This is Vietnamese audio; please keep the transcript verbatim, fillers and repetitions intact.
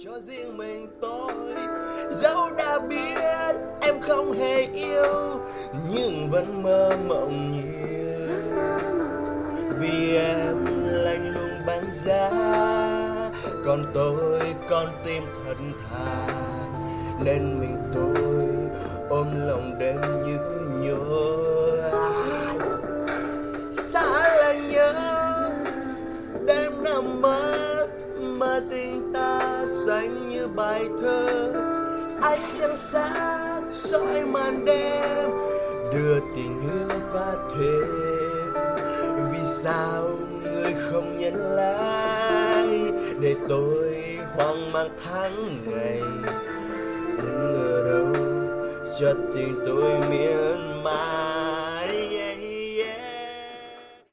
cho riêng mình tôi. Dẫu đã biết em không hề yêu, nhưng vẫn mơ mộng nhiều. Vì em lạnh lùng băng giá, còn tôi con tim thật thà, nên mình tôi ôm lòng đêm nhức nhối. Xa là nhớ đêm nằm mơ, mà tình ta xanh như bài thơ. Ánh trăng sáng soi màn đêm, đưa tình yêu qua thêm. Vì sao người không nhận lại, để tôi hoang mang tháng ngày. Anh ở đâu cho tình tôi miên man.